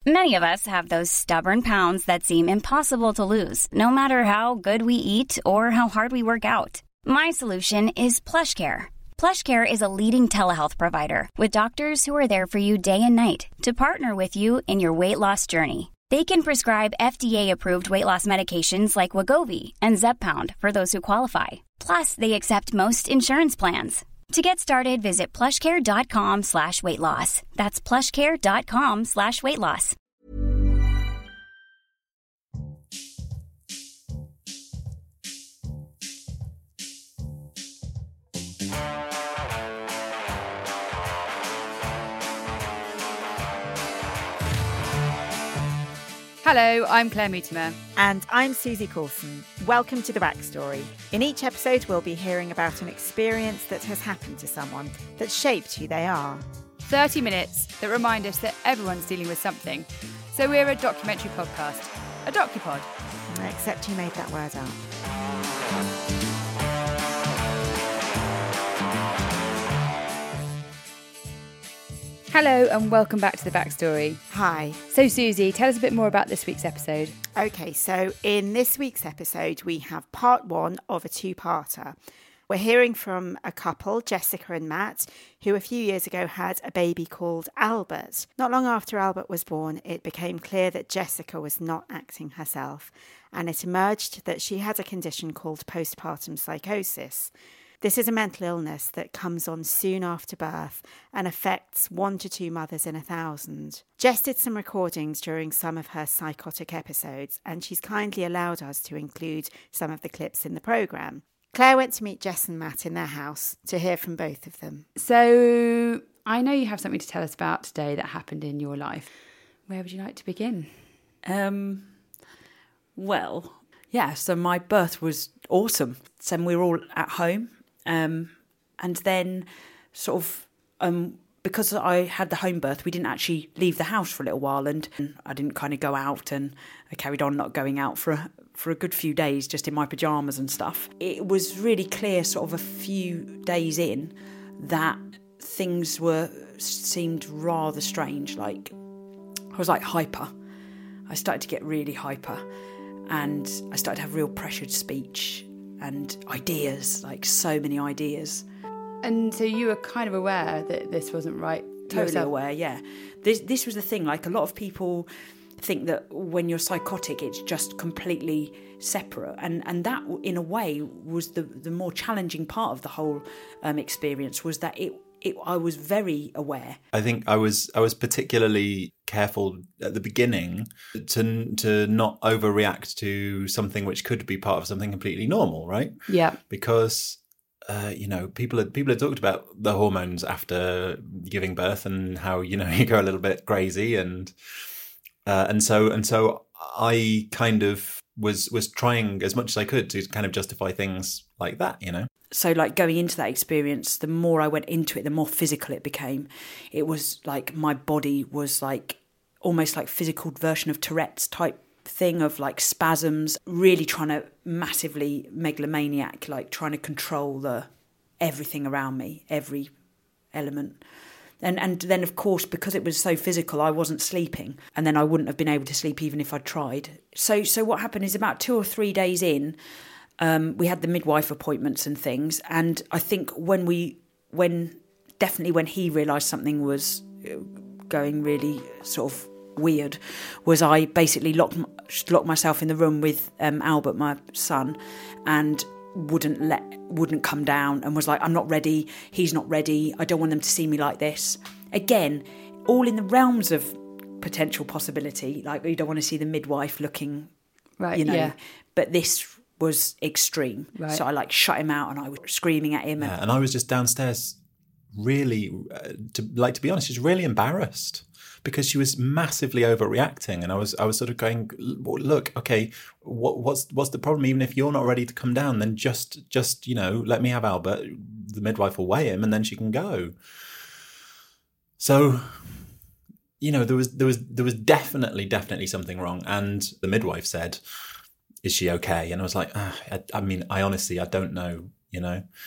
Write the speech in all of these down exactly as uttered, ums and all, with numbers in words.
Many of us have those stubborn pounds that seem impossible to lose, no matter how good we eat or how hard we work out. My solution is PlushCare. PlushCare is a leading telehealth provider with doctors who are there for you day and night to partner with you in your weight loss journey. They can prescribe F D A-approved weight loss medications like Wegovy and Zepbound for those who qualify. Plus, they accept most insurance plans. To get started, visit plushcare.com slash weight loss. That's plushcare.com slash weight loss. Hello, I'm Claire Mutimer. And I'm Susie Coulson. Welcome to The Backstory. In each episode, we'll be hearing about an experience that has happened to someone that shaped who they are. thirty minutes that remind us that everyone's dealing with something. So we're a documentary podcast, a docupod. Except you made that word up. Hello and welcome back to The Backstory. Hi. So Susie, tell us a bit more about this week's episode. Okay, so in this week's episode, we have part one of a two-parter. We're hearing from a couple, Jessica and Matt, who a few years ago had a baby called Albert. Not long after Albert was born, it became clear that Jessica was not acting herself, and it emerged that she had a condition called postpartum psychosis. This is a mental illness that comes on soon after birth and affects one to two mothers in a thousand. Jess did some recordings during some of her psychotic episodes, and she's kindly allowed us to include some of the clips in the programme. Claire went to meet Jess and Matt in their house to hear from both of them. So I know you have something to tell us about today that happened in your life. Where would you like to begin? Um, well, yeah, so my birth was awesome. So we were all at home. Um, and then sort of, um, because I had the home birth, we didn't actually leave the house for a little while, and I didn't kind of go out, and I carried on not going out for a, for a good few days, just in my pyjamas and stuff. It was really clear sort of a few days in that things were, seemed rather strange. Like, I was like hyper. I started to get really hyper, and I started to have real pressured speech and ideas, like so many ideas. And so you were kind of aware that this wasn't right? Totally yourself? aware, yeah. This this was the thing, like a lot of people think that when you're psychotic, it's just completely separate. And, and that, in a way, was the, the more challenging part of the whole um, experience, was that it, it I was very aware. I think I was I was particularly careful at the beginning to to not overreact to something which could be part of something completely normal, right? Yeah. Because uh, you know, people had people had talked about the hormones after giving birth and how, you know, you go a little bit crazy, and uh, and so and so I kind of was was trying as much as I could to kind of justify things like that, you know. So, like, going into that experience, the more I went into it, the more physical it became. It was like my body was like almost like physical version of Tourette's type thing, of like spasms, really trying to massively megalomaniac, like trying to control the everything around me, every element. And and then, of course, because it was so physical, I wasn't sleeping, and then I wouldn't have been able to sleep even if I'd tried. So, so what happened is about two or three days in, Um, we had the midwife appointments and things, and I think when we, when definitely when he realised something was going really sort of weird, was I basically locked locked myself in the room with um, Albert, my son, and wouldn't let wouldn't come down, and was like, I'm not ready, he's not ready, I don't want them to see me like this. Again, all in the realms of potential possibility, like you don't want to see the midwife looking, right, you know, yeah. But this was extreme. Right. So I like shut him out, and I was screaming at him. Yeah, and I was just downstairs really, uh, to like to be honest, just really embarrassed, because she was massively overreacting, and I was I was sort of going, look, okay, what, what's what's the problem? Even if you're not ready to come down, then just just you know let me have Albert. The midwife will weigh him, and then she can go. So, you know, there was there was there was definitely definitely something wrong, and the midwife said, "Is she okay?" And I was like, ah, I, I mean, I honestly, I don't know, you know.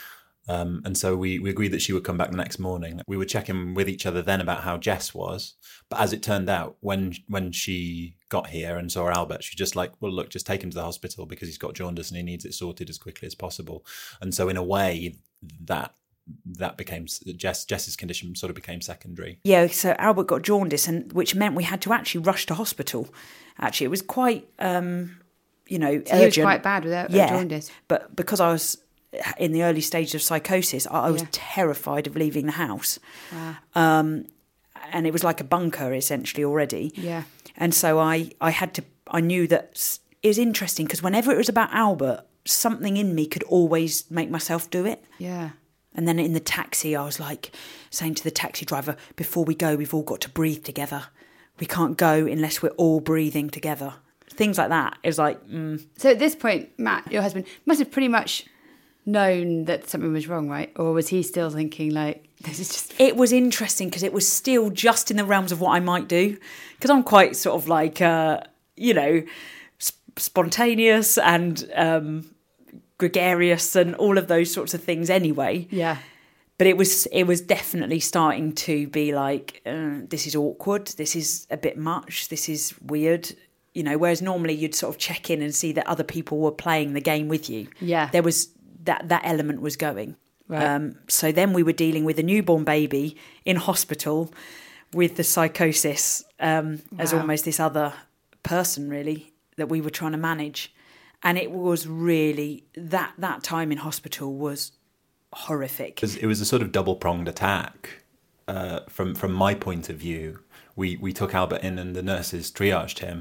Um, and so we, we agreed that she would come back the next morning. We were checking with each other then about how Jess was. But as it turned out, when when she got here and saw Albert, she was just like, well, look, just take him to the hospital because he's got jaundice and he needs it sorted as quickly as possible. And so in a way, that that became, Jess, Jess's condition sort of became secondary. Yeah, so Albert got jaundice, and which meant we had to actually rush to hospital. Actually, it was quite, um, you know, so urgent. He was quite bad with that, yeah, jaundice. But because I was in the early stages of psychosis, I, I was Yeah. terrified of leaving the house. Wow. Um, and it was like a bunker essentially already. Yeah. And so I, I had to, I knew that it was interesting because whenever it was about Albert, something in me could always make myself do it. Yeah. And then in the taxi, I was like saying to the taxi driver, before we go, we've all got to breathe together. We can't go unless we're all breathing together. Things like that. It was like, mm. So at this point, Matt, your husband, must have pretty much known that something was wrong, right? Or was he still thinking like, this is just... It was interesting because it was still just in the realms of what I might do. Because I'm quite sort of like, uh, you know, sp- spontaneous and... Um, gregarious and all of those sorts of things anyway. Yeah. But it was it was definitely starting to be like, uh, this is awkward, this is a bit much, this is weird, you know, whereas normally you'd sort of check in and see that other people were playing the game with you. Yeah. There was, that, that element was going. Right. Um, so then we were dealing with a newborn baby in hospital with the psychosis um, wow. as almost this other person, really, that we were trying to manage. And it was really, that that time in hospital was horrific. It was, it was a sort of double-pronged attack. Uh, from from my point of view, we, we took Albert in and the nurses triaged him,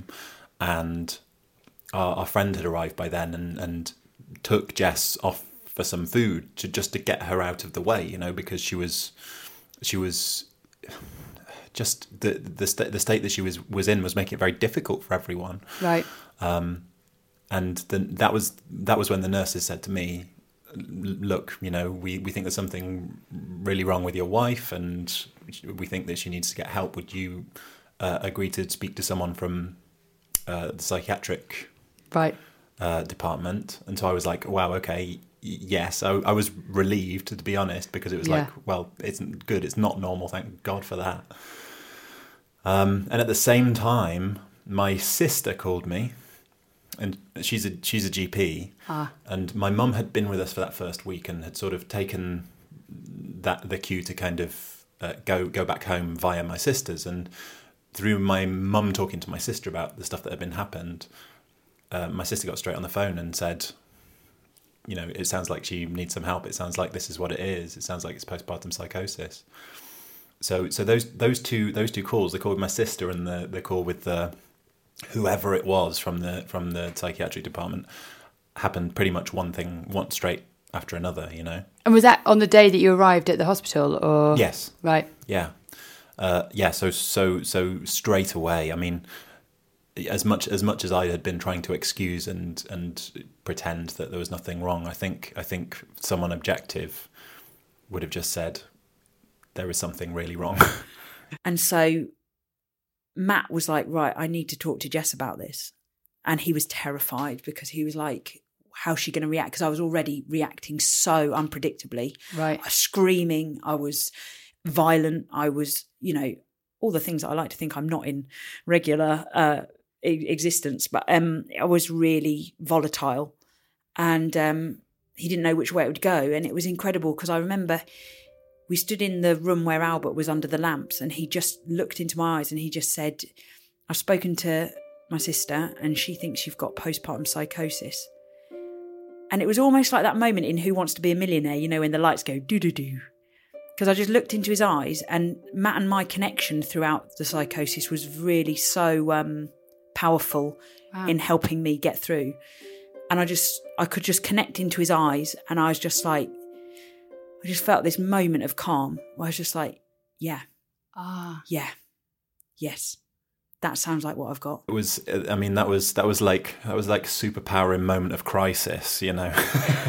and our, our friend had arrived by then and, and took Jess off for some food to just to get her out of the way, you know, because she was she was just the the, st- the state that she was, was in was making it very difficult for everyone. Right. Um, And then that was that was when the nurses said to me, look, you know, we, we think there's something really wrong with your wife and we think that she needs to get help. Would you uh, agree to speak to someone from uh, the psychiatric right. uh, department? And so I was like, wow, okay, yes. I, I was relieved, to be honest, because it was Yeah. like, well, it's good. It's not normal. Thank God for that. Um, and at the same time, my sister called me. And she's a she's a G P, ah. and my mum had been with us for that first week and had sort of taken that the cue to kind of uh, go go back home via my sisters. And through my mum talking to my sister about the stuff that had been happened, uh, my sister got straight on the phone and said, you know, it sounds like she needs some help. It sounds like this is what it is. It sounds like it's postpartum psychosis. So so those those two those two calls, the call with my sister and the the call with the whoever it was from the from the psychiatric department, happened pretty much one thing, one straight after another, you know. And was that on the day that you arrived at the hospital, or? Yes. Right. Yeah. Uh, yeah. So so so straight away. I mean, as much as much as I had been trying to excuse and and pretend that there was nothing wrong, I think I think someone objective would have just said there is something really wrong. And so Matt was like, right, I need to talk to Jess about this. And he was terrified because he was like, how's she going to react? Because I was already reacting so unpredictably. Right. I was screaming. I was violent. I was, you know, all the things that I like to think I'm not in regular uh, existence. But um, I was really volatile. And um, he didn't know which way it would go. And it was incredible because I remember... we stood in the room where Albert was under the lamps and he just looked into my eyes and he just said, I've spoken to my sister and she thinks you've got postpartum psychosis. And it was almost like that moment in Who Wants to Be a Millionaire, you know, when the lights go doo-doo-doo. Because I just looked into his eyes and Matt and my connection throughout the psychosis was really so um, powerful wow. in helping me get through. And I just, I could just connect into his eyes and I was just like, I just felt this moment of calm where I was just like, yeah, ah, yeah, yes, that sounds like what I've got. It was, I mean, that was that was like that was like superpowering moment of crisis, you know.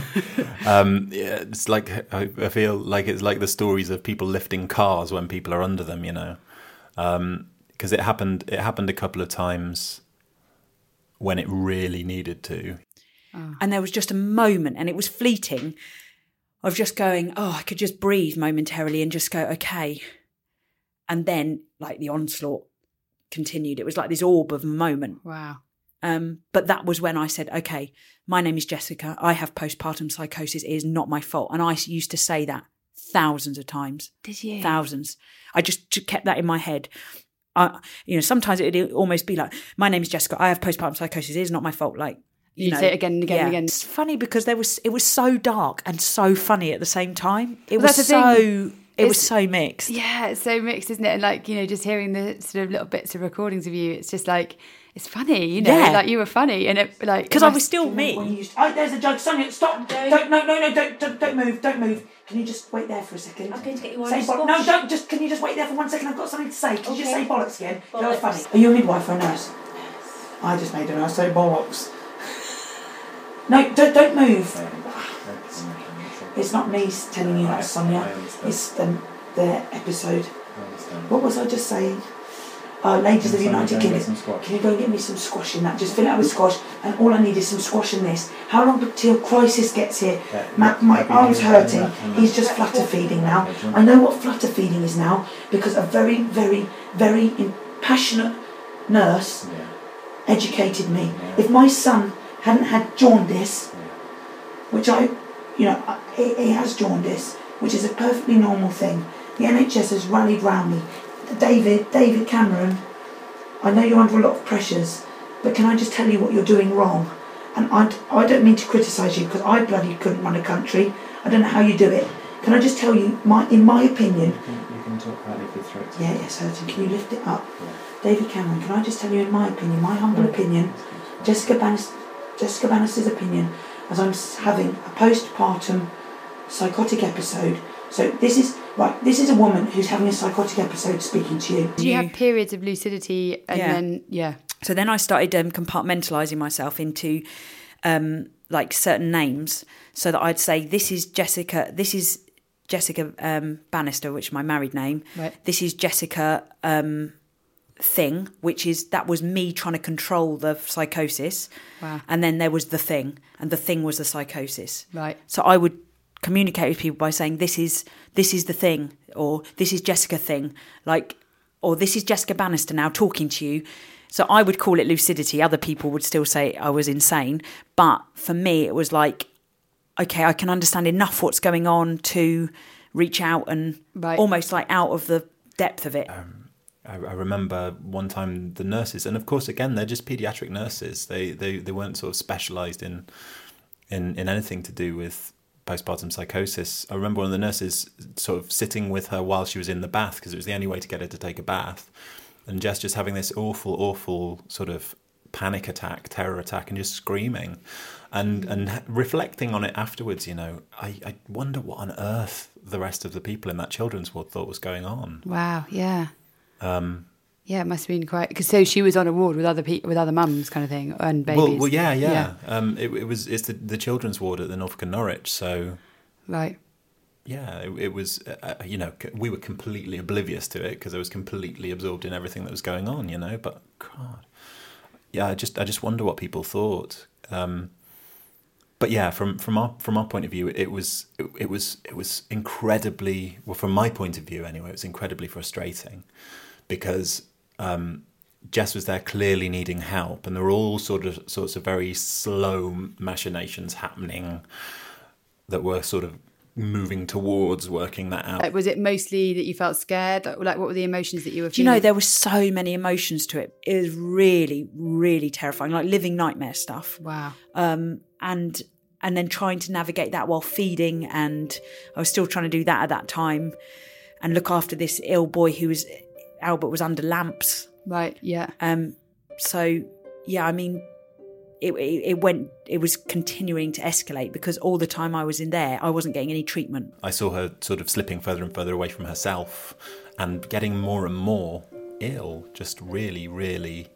um, yeah, it's like I, I feel like it's like the stories of people lifting cars when people are under them, you know, because um, it happened. It happened a couple of times when it really needed to, oh. And there was just a moment, and it was fleeting. of just going, oh, I could just breathe momentarily and just go, okay. And then like the onslaught continued. It was like this orb of a moment. Wow. Um, but that was when I said, okay, my name is Jessica. I have postpartum psychosis. It is not my fault. And I used to say that thousands of times. Did you? Thousands. I just kept that in my head. I, you know, sometimes it would almost be like, my name is Jessica. I have postpartum psychosis. It is not my fault. Like, you You'd know, say it again and again yeah. and again. It's funny because there was it was so dark and so funny at the same time. It Well, was that's the so thing. it was It's- so mixed. Yeah, it's so mixed, isn't it? And like, you know, just hearing the sort of little bits of recordings of you, it's just like, it's funny, you know, Yeah. like you were funny. And it like, Because I was still me. When you used, oh, there's a joke. Sonia, stop. Don't, no, no, no, don't, don't, don't move, don't move. Can you just wait there for a second? I'm going to get you on Say the bo- spot. No, don't, just, can you just wait there for one second? I've got something to say. Can you just Okay. say bollocks again? That Bollocks. was funny. Are you a midwife or a nurse? I just made a nurse say bollocks. No, don't, don't move. It's not me telling you that, Sonia. It's the, the episode. What was I just saying? Uh, ladies of the United Kingdom, can you go and get me some squash in that? Just fill it up with squash, and all I need is some squash in this. How long until crisis gets here? My, my arm's hurting. He's just flutter feeding now. I know what flutter feeding is now because a very, very, very passionate nurse educated me. If my son hadn't had jaundice, which I, you know, I- he, he has jaundice, which is a perfectly normal thing. The N H S has rallied round me. David, David Cameron, I know you're under a lot of pressures, but can I just tell you what you're doing wrong? And I, I don't mean to criticise you because I bloody couldn't run a country. I don't know how you do it. Can I just tell you, my, in my opinion... You can, you can talk about it if your throat's... Yeah, it's hurting. Can you lift it up? Yeah. David Cameron, can I just tell you in my opinion, my humble yeah. opinion, Jessica Bannis, Jessica Bannis's opinion, as I'm having a postpartum psychotic episode. So this is... Right, this is a woman who's having a psychotic episode speaking to you. Did you have periods of lucidity and Yeah. then, yeah. So then I started um, compartmentalising myself into um, like certain names, so that I'd say, this is Jessica, this is Jessica um, Bannister, which is my married name. Right. This is Jessica um, Thing, which is, that was me trying to control the psychosis. Wow. And then there was the thing, and the thing was the psychosis. Right. So I would communicate with people by saying, this is this is the thing, or this is Jessica Thing, like, or this is Jessica Bannister now talking to you. So I would call it lucidity. Other people would still say I was insane. But for me, it was like, okay, I can understand enough what's going on to reach out and Right. almost like out of the depth of it. Um, I, I remember one time the nurses, and of course, again, they're just paediatric nurses. They they, they weren't sort of specialised in, in in anything to do with postpartum psychosis. I remember one of the nurses sort of sitting with her while she was in the bath, because it was the only way to get her to take a bath, and Jess just having this awful, awful sort of panic attack, terror attack, and just screaming, and and reflecting on it afterwards. You know, I, I wonder what on earth the rest of the people in that children's ward thought was going on. Wow, yeah. Um, Yeah, it must have been quite... Because so she was on a ward with other people, with other mums kind of thing, and babies. well, well, yeah, yeah. Um, it, it was it's the, the children's ward at the Norfolk and Norwich, so Right. yeah, it, it was. Uh, you know, c- we were completely oblivious to it because I was completely absorbed in everything that was going on. You know, but God, yeah, I just I just wonder what people thought. Um, but yeah, from from our from our point of view, it was it, it was it was incredibly well. From my point of view, anyway, it was incredibly frustrating because. Um, Jess was there clearly needing help, and there were all sort of sorts of very slow machinations happening that were sort of moving towards working that out. Like, was it mostly that you felt scared? Like, like, what were the emotions that you were Do you feeling? know, there were so many emotions to it. It was really, really terrifying, like living nightmare stuff. Wow. Um, and and then trying to navigate that while feeding, and I was still trying to do that at that time, and look after this ill boy who was, Albert was under lamps. Right, yeah. Um, so, yeah, I mean, it, it, it went, it was continuing to escalate because all the time I was in there, I wasn't getting any treatment. I saw her sort of slipping further and further away from herself and getting more and more ill, just really, really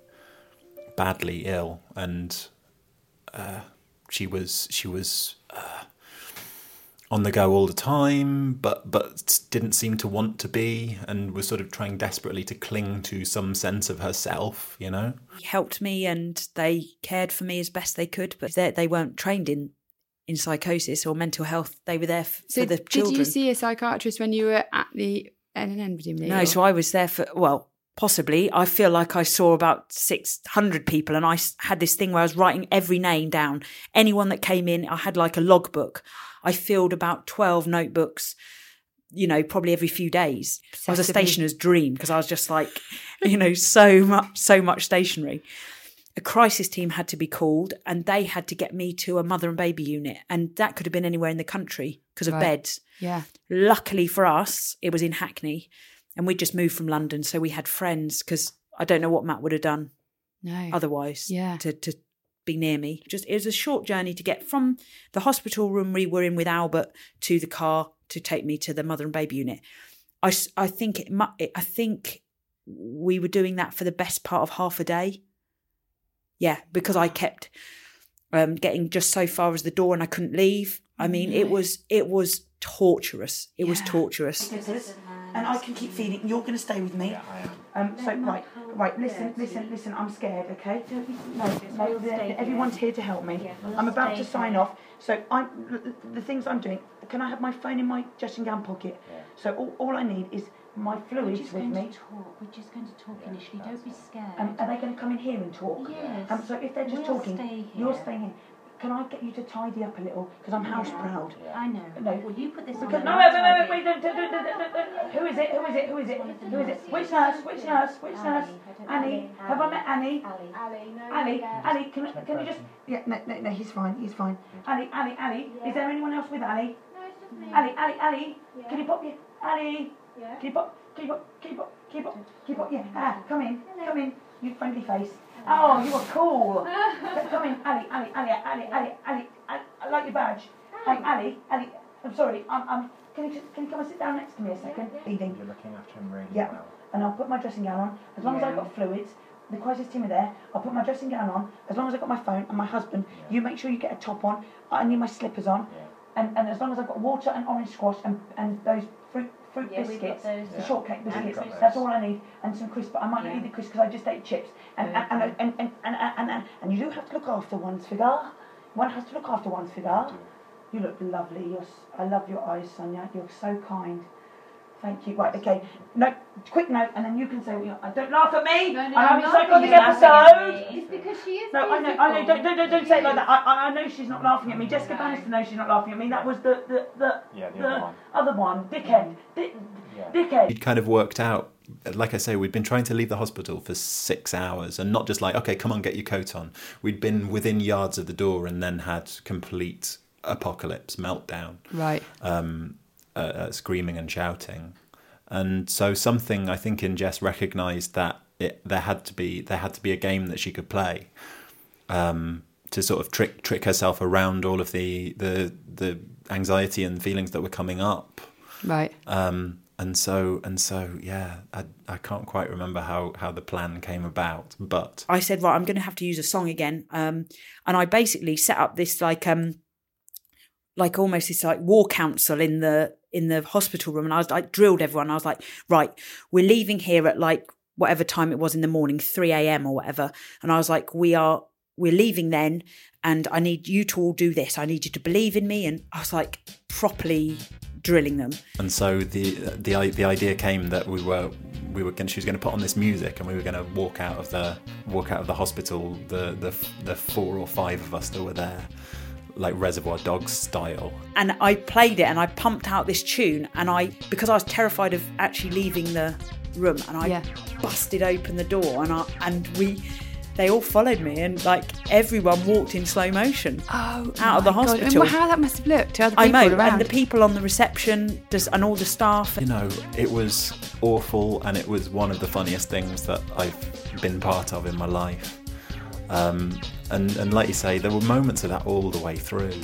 badly ill. And uh, she was, she was uh, on the go all the time, but but didn't seem to want to be, and was sort of trying desperately to cling to some sense of herself, you know? He helped me and they cared for me as best they could, but they, they weren't trained in in psychosis or mental health. They were there f- So for the did children. you see a psychiatrist when you were at the N N N, presumably? No, or- so I was there for, well, possibly. I feel like I saw about six hundred people, and I s- had this thing where I was writing every name down. Anyone that came in, I had like a logbook. I filled about twelve notebooks, you know, probably every few days. I was a Obsessively. stationer's dream because I was just like, you know, so much, so much stationery. A crisis team had to be called, and they had to get me to a mother and baby unit, and that could have been anywhere in the country because of Right. beds. Yeah. Luckily for us, it was in Hackney, and we'd just moved from London, so we had friends, because I don't know what Matt would have done No. otherwise Yeah. to, to be near me. Just it was a short journey to get from the hospital room we were in with Albert to the car to take me to the mother and baby unit. I, s- I think it, mu- it I think we were doing that for the best part of half a day. Yeah, because I kept um, getting just so far as the door and I couldn't leave. I mean, it was it was torturous. It was torturous. And I can keep feeding. You're going to stay with me. Yeah, I am. Um, so right, right. Listen, listen, listen. I'm scared. Okay. No, no. the- Everyone's here to help me. I'm about to sign off. So I'm the things I'm doing. Can I have my phone in my dressing gown pocket? So all, all I need is my We're fluids just with going me. to talk. We're just going to talk initially. Don't be scared. Um, are they going to come in here and talk? Yes. Um, so if they're just We'll talking, stay you're here. staying here. Can I get you to tidy up a little? Because I'm house proud. I know. No. Well, you put this on. Because, and no, I'll wait, wait, wait, tidy wait, don't, don't, don't, don't, don't, don't. Who is it? Who is it? Who is it? Who is it? Which nurse? Which nurse? Which nurse? Annie. Have I met Annie? Annie. Annie. Can, I- can you just? Yeah, no, no, no. He's fine. He's fine. Annie. Annie. Annie. Is there anyone else with Annie? Annie. Annie. Annie. Can you pop your Annie? Can you pop? Can you pop? Can you pop? Can you pop? Can you pop? Yeah. Ah, come in. Come in. You friendly face. Oh, you are cool. Come in, Ali, Ali, Ali, Ali, Ali, Ali. I like your badge. Um, Ali, Ali. I'm sorry. I'm. I'm. Can you just, can you come and sit down next to me a second? Eating. You're looking after him really Yeah. well. And I'll put my dressing gown on. As long as I've got fluids, the crisis team are there. I'll put my dressing gown on. As long as I've got my phone and my husband, Yeah. you make sure you get a top on. I need my slippers on. Yeah. And and as long as I've got water and orange squash and and those fruit fruit Yeah, we've got biscuits, those. the Yeah. shortcake Yeah, biscuits. we've got That's those. all I need, and some crisps. But I might not Yeah. eat the crisps because I just ate chips. And and, and, and, and, and, and, and, and, and you do have to look after one's figure. One has to look after one's figure. You look lovely. You're. s- I love your eyes, Sonia. You're so kind. Thank you. Right. Okay. No. Quick note, and then you can say. What you, don't laugh at me. No, no, I'm having a I'm not psychotic laughing at episode. me. It's because she is. No, I know, I know. Don't, don't, don't, don't say it like that. I, I, I know she's not laughing at me. Jessica Bannister knows she's not laughing at me. That was the, the, the, Yeah, the the other one. other one. Dickhead. Dick, Yeah. Dickhead. We'd kind of worked out, like I say, we'd been trying to leave the hospital for six hours and not just like, okay, come on, get your coat on. We'd been within yards of the door and then had complete apocalypse, meltdown, Right. um, uh, uh, screaming and shouting. And so something, I think, in Jess recognised that it, there had to be there had to be a game that she could play um, to sort of trick trick herself around all of the the the anxiety and feelings that were coming up. Right. Um, and so and so, yeah, I I can't quite remember how, how the plan came about, but I said, right, I'm going to have to use a song again. Um, and I basically set up this like um, like almost this like war council in the in the hospital room, and I was like drilled everyone. I was like, right, we're leaving here at like whatever time it was in the morning, three a.m. or whatever. And I was like, we are we're leaving then, and I need you to all do this. I need you to believe in me. And I was like properly drilling them. and so the the the idea came that we were we were going she was going to put on this music and we were going to walk out of the walk out of the hospital, the the the four or five of us that were there, like Reservoir Dogs style. And I played it and I pumped out this tune, and I, because I was terrified of actually leaving the room, and I Yeah. busted open the door, and I and we they all followed me, and like everyone walked in slow motion Oh, out of the my God. hospital. And how that must have looked to other I people know, around. and the people on the reception just, and all the staff. You know, it was awful, and it was one of the funniest things that I've been part of in my life. Um, and, and like you say, there were moments of that all the way through,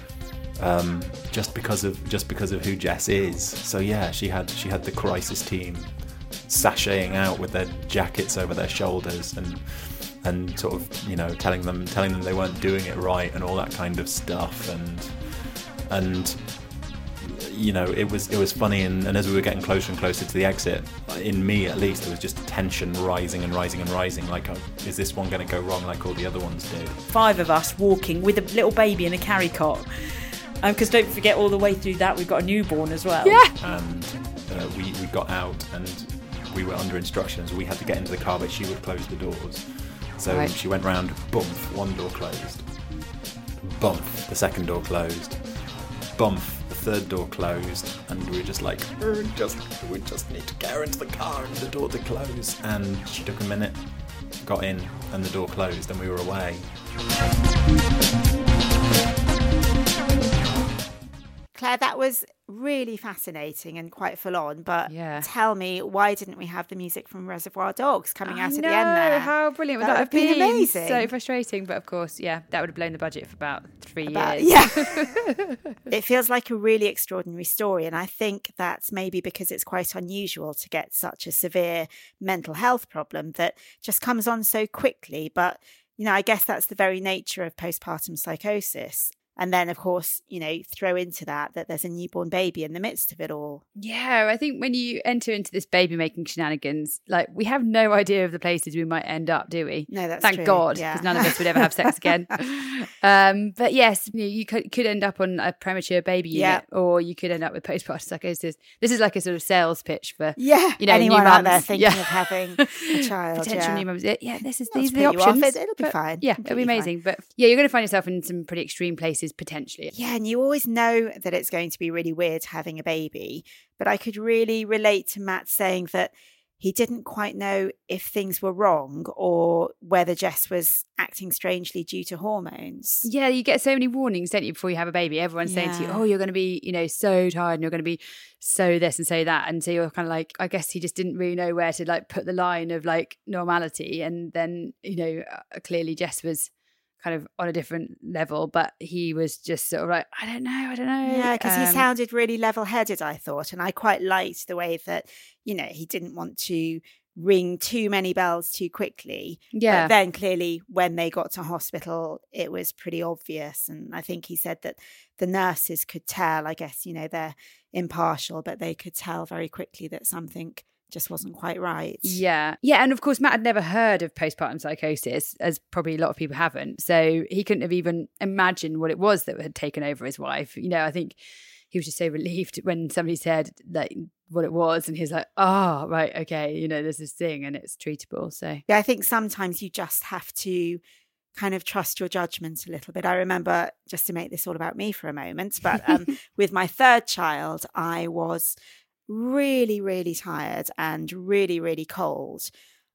um, just because of just because of who Jess is. So yeah, she had she had the crisis team sashaying out with their jackets over their shoulders and and sort of, you know, telling them telling them they weren't doing it right and all that kind of stuff, and and you know, it was it was funny, and, and as we were getting closer and closer to the exit, in me at least, there was just tension rising and rising and rising. Like, oh, is this one going to go wrong like all the other ones did? Five of us walking with a little baby in a carry cot. Because um, don't forget, all the way through that, we've got a newborn as well. Yeah. And uh, we, we got out, and we were under instructions. We had to get into the car, but she would close the doors. So Right. she went round, bump, one door closed. Bump, the second door closed. Bump, the third door closed. And we were just like, we just, we just need to get her into the car and the door to close. And she took a minute, got in, and the door closed, and we were away. Claire, that was really fascinating and quite full on, but Yeah. tell me, why didn't we have the music from Reservoir Dogs coming out I at know, the end there? how brilliant would That that, would have been been? amazing. So frustrating, but of course, yeah, that would have blown the budget for about three But, years. yeah. It feels like a really extraordinary story, and I think that's maybe because it's quite unusual to get such a severe mental health problem that just comes on so quickly. But, you know, I guess that's the very nature of postpartum psychosis. And then, of course, you know, throw into that that there's a newborn baby in the midst of it all. Yeah, I think when you enter into this baby making shenanigans, like we have no idea of the places we might end up, do we? No, that's Thank true. God, Yeah. because none of us would ever have sex again. um, but yes, you, know, you could, could end up on a premature baby unit, Yeah. or you could end up with postpartum psychosis. This is like a sort of sales pitch for Yeah, you know, anyone new out there mums. thinking Yeah. of having a child. potential yeah. new mums. Yeah, yeah, this is Well, these to are the put you off options. it, it'll be But, fine. Yeah, it'll be Completely fine. amazing. But yeah, you're going to find yourself in some pretty extreme places potentially. Yeah, and you always know that it's going to be really weird having a baby. But I could really relate to Matt saying that he didn't quite know if things were wrong or whether Jess was acting strangely due to hormones. Yeah, you get so many warnings, don't you, before you have a baby? Everyone's saying to you, Yeah. oh, you're going to be, you know, so tired and you're going to be so this and so that. And so you're kind of like, I guess he just didn't really know where to like put the line of like normality. And then, you know, uh, clearly Jess was kind of on a different level, but he was just sort of like, I don't know, I don't know. Yeah, because he Um, sounded really level-headed, I thought. And I quite liked the way that, you know, he didn't want to ring too many bells too quickly. Yeah. But then clearly when they got to hospital, it was pretty obvious. And I think he said that the nurses could tell, I guess, you know, they're impartial, but they could tell very quickly that something just wasn't quite right. Yeah. Yeah. And of course, Matt had never heard of postpartum psychosis, as probably a lot of people haven't. So he couldn't have even imagined what it was that had taken over his wife. You know, I think he was just so relieved when somebody said like what it was. And he was like, oh, right. Okay. You know, there's this thing and it's treatable. So Yeah, I think sometimes you just have to kind of trust your judgment a little bit. I remember, just to make this all about me for a moment, but um, with my third child, I was really, really tired and really, really cold.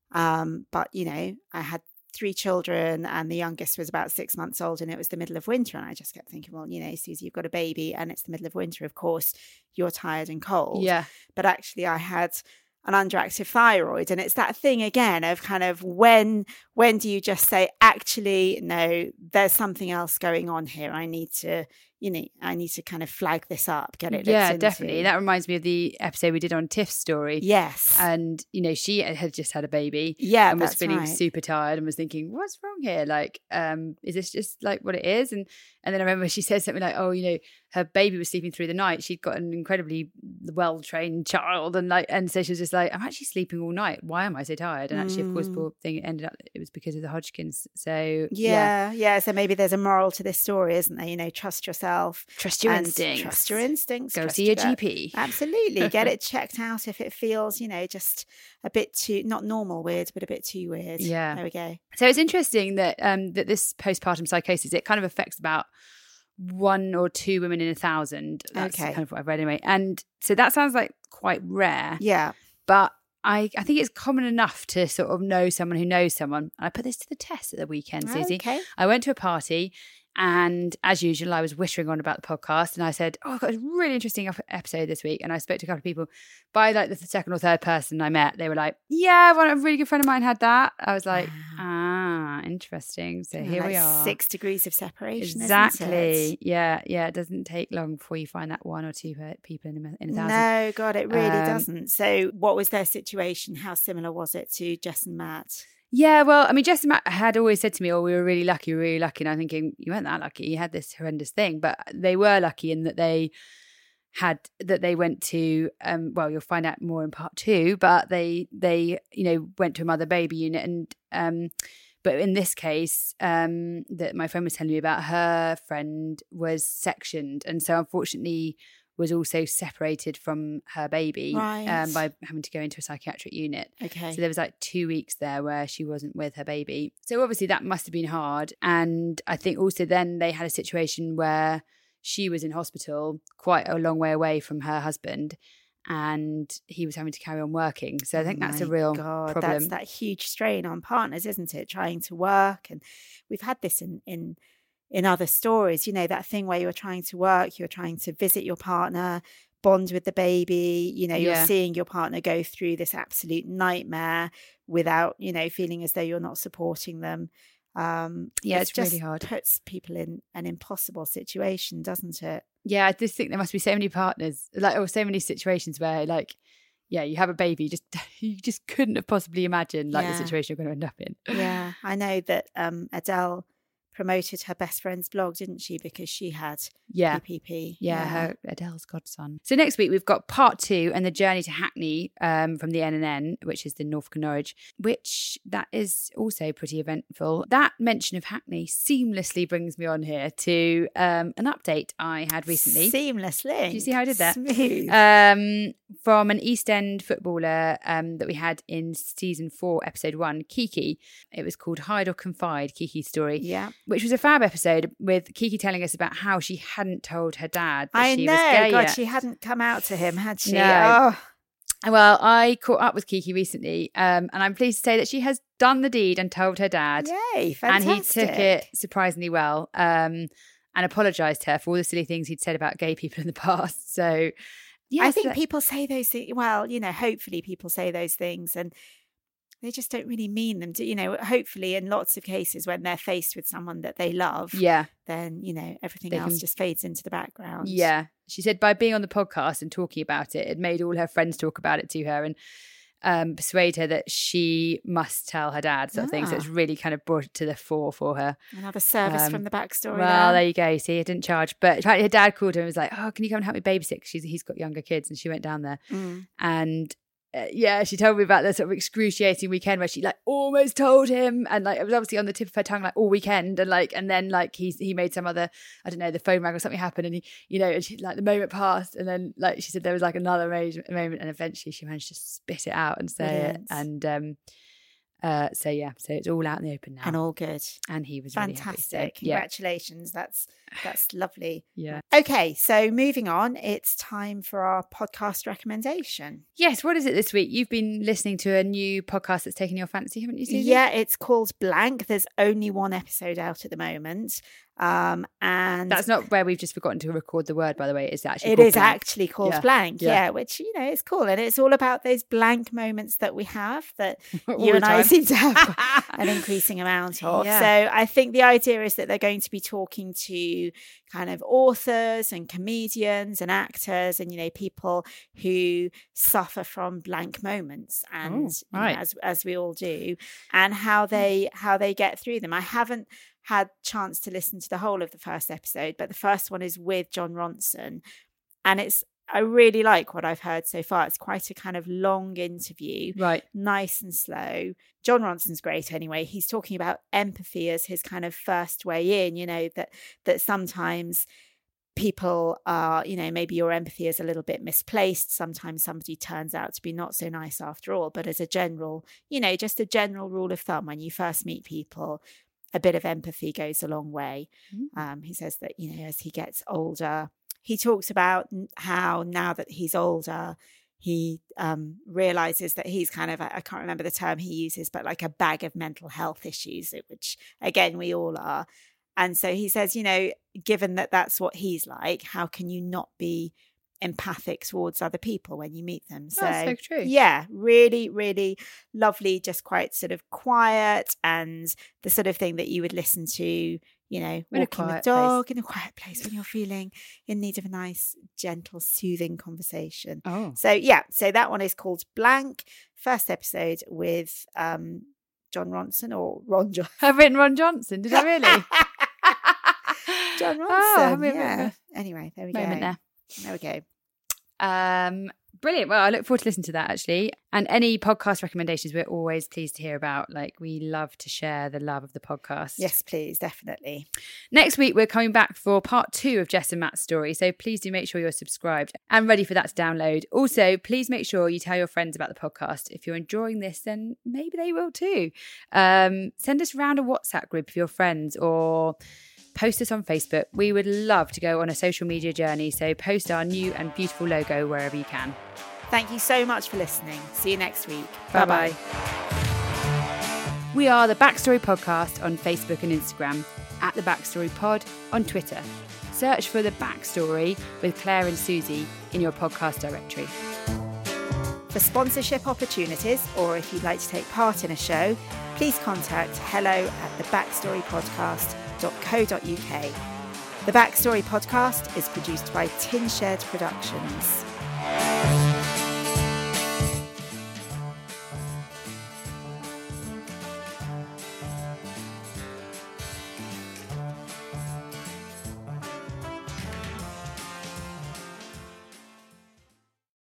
Um, but, you know, I had three children and the youngest was about six months old and it was the middle of winter. And I just kept thinking, well, you know, Susie, you've got a baby and it's the middle of winter. Of course, you're tired and cold. yeah. But actually I had an underactive thyroid, and it's that thing again of kind of when when do you just say, actually no, there's something else going on here, I need to, you know, I need to kind of flag this up, get it looked Yeah, into. definitely. That reminds me of the episode we did on Tiff's story. Yes. And, you know, she had just had a baby. Yeah, and was that's feeling right. super tired and was thinking, what's wrong here? Like, um, is this just like what it is? And and then I remember she said something like, oh, you know, her baby was sleeping through the night. She'd got an incredibly well-trained child. And like, and so she was just like, I'm actually sleeping all night. Why am I so tired? And actually, of course, Mm. poor thing, it ended up, it was because of the Hodgkin's. So Yeah, yeah. yeah. So maybe there's a moral to this story, isn't there? You know, trust yourself. Trust your and instincts. Trust your instincts. Go trust see your your G P. Absolutely. Get it checked out if it feels, you know, just a bit too, not normal weird, but a bit too weird. Yeah. There we go. So it's interesting that um, that this postpartum psychosis, it kind of affects about one or two women in a thousand. That's Okay. kind of what I've read anyway. And so that sounds like quite rare. Yeah. But I, I think it's common enough to sort of know someone who knows someone. And I put this to the test at the weekend, Susie. Okay. I went to a party and as usual, I was whittering on about the podcast and I said, oh, I've got a really interesting ep- episode this week. And I spoke to a couple of people. By like the second or third person I met, they were like, yeah, one, a really good friend of mine had that. I was like, ah, interesting. So here Like we are. Six degrees of separation. Exactly. Isn't it? Yeah, yeah. It doesn't take long before you find that one or two per- people in a, in a thousand. No, God, it really Um, doesn't. So, what was their situation? How similar was it to Jess and Matt? Yeah, well, I mean, Jess and Matt had always said to me, oh, we were really lucky, we were really lucky. And I'm thinking, you weren't that lucky. You had this horrendous thing. But they were lucky in that they had that they went to um well you'll find out more in part two, but they they you know went to a mother baby unit, and um but in this case um that my friend was telling me about, her friend was sectioned, and so unfortunately was also separated from her baby Right. um, by having to go into a psychiatric unit. Okay. So there was like two weeks there where she wasn't with her baby. So obviously that must have been hard. And I think also then they had a situation where she was in hospital quite a long way away from her husband, and he was having to carry on working. So I think Oh that's a my real God, problem. That's that huge strain on partners, isn't it? Trying to work. And we've had this in, in, in other stories, you know, that thing where you're trying to work, you're trying to visit your partner, bond with the baby, you know, you're Yeah. seeing your partner go through this absolute nightmare without, you know, feeling as though you're not supporting them. Um, Yeah, it it's really just hard. puts people in an impossible situation, doesn't it? Yeah, I just think there must be so many partners, like, or so many situations where, like, yeah, you have a baby, you just you just couldn't have possibly imagined like Yeah. the situation you're going to end up in. Yeah, I know that um, Adele promoted her best friend's blog, didn't she? Because she had Yeah. P P P. Yeah, her Adele's godson. So next week we've got part two and the journey to Hackney um, from the N and N, which is the Norfolk and Norwich, which that is also pretty eventful. That mention of Hackney seamlessly brings me on here to um, an update I had recently. Seamlessly. Did you see how I did that? Smooth. Um, from an East End footballer um, that we had in season four, episode one, Kiki. It was called Hide or Confide, Kiki's story. Yeah. Which was a fab episode with Kiki telling us about how she hadn't told her dad that I she know. was gay God, yet. she hadn't come out to him, had she? No. Oh, Well, I caught up with Kiki recently, um, and I'm pleased to say that she has done the deed and told her dad. yay. And Fantastic. he took it surprisingly well um, and apologised to her for all the silly things he'd said about gay people in the past. So, yeah, I think so- people say those things. Well, you know, hopefully people say those things and they just don't really mean them. To, you know, hopefully in lots of cases when they're faced with someone that they love, yeah. then, you know, everything They else can- just fades into the background. Yeah. She said by being on the podcast and talking about it, it made all her friends talk about it to her and um, persuade her that she must tell her dad, sort of thing. So Ah. it's really kind of brought it to the fore for her. Another service Um, from the backstory. Well, there. there you go. See, I didn't charge. But apparently her dad called her and was like, oh, can you come and help me babysit? 'Cause She's, he's got younger kids. And she went down there. Mm. And uh, yeah, she told me about the sort of excruciating weekend where she like almost told him, and like it was obviously on the tip of her tongue like all weekend, and like and then like he's he made some other, I don't know, the phone rang or something happened, and he you know and she, like the moment passed, and then like she said there was like another mo- moment, and eventually she managed to spit it out and say Brilliant. it, and um uh so yeah, so it's all out in the open now, And all good. and he was really happy, so, Fantastic. yeah, Congratulations. That's that's lovely. yeah. Okay, so moving on, it's time for our podcast recommendation. Yes, what is it this week? You've been listening to a new podcast that's taken your fancy, haven't you, Susie? Yeah, it's called Blank. There's only one episode out at the moment. Um, and That's not where we've just forgotten to record the word, by the way. It's actually it called is Blank. actually called Yeah. Blank, Yeah. yeah. which, you know, is cool. And it's all about those blank moments that we have that All you the and I time. seem to have an increasing amount of. Yeah. So I think the idea is that they're going to be talking to kind of authors and comedians and actors and, you know, people who suffer from blank moments and Oh, you know, right. as as we all do, and how they how they get through them. I haven't had chance to listen to the whole of the first episode, but the first one is with John Ronson, and it's I really like what I've heard so far. It's quite a kind of long interview, Right. nice and slow. John Ronson's great anyway. He's talking about empathy as his kind of first way in, you know, that that sometimes people are, you know, maybe your empathy is a little bit misplaced. Sometimes somebody turns out to be not so nice after all. But as a general, you know, just a general rule of thumb, when you first meet people, a bit of empathy goes a long way. Mm. Um, he says that, you know, as he gets older, he talks about n- how now that he's older, he um, realizes that he's kind of, I can't remember the term he uses, but like a bag of mental health issues, which again, we all are. And so he says, you know, given that that's what he's like, how can you not be empathic towards other people when you meet them? So, That's so true. yeah, really, really lovely, just quite sort of quiet and the sort of thing that you would listen to, you know, In a walking the quiet dog place. in a quiet place when you're feeling in need of a nice, gentle, soothing conversation. Oh. So, yeah, so that one is called Blank. First episode with um, John Ronson or Ron John. I've written Ron Johnson, did I really? John Ronson. Oh, I mean, yeah. Anyway, there we moment go. there. There we go. Um, brilliant. Well, I look forward to listening to that, actually. And any podcast recommendations, we're always pleased to hear about. Like, we love to share the love of the podcast. Yes, please, definitely. Next week, we're coming back for part two of Jess and Matt's story. So please do make sure you're subscribed and ready for that to download. Also, please make sure you tell your friends about the podcast. If you're enjoying this, then maybe they will too. Um, send us around a WhatsApp group of your friends or post us on Facebook. We would love to go on a social media journey. So post our new and beautiful logo wherever you can. Thank you so much for listening. See you next week. Bye-bye. We are the Backstory Podcast on Facebook and Instagram, at the Backstory Pod on Twitter. Search for the Backstory with Claire and Susie in your podcast directory. For sponsorship opportunities, or if you'd like to take part in a show, please contact hello at the backstory podcast dot co dot uk. The Backstory Podcast is produced by Tin Shed Productions.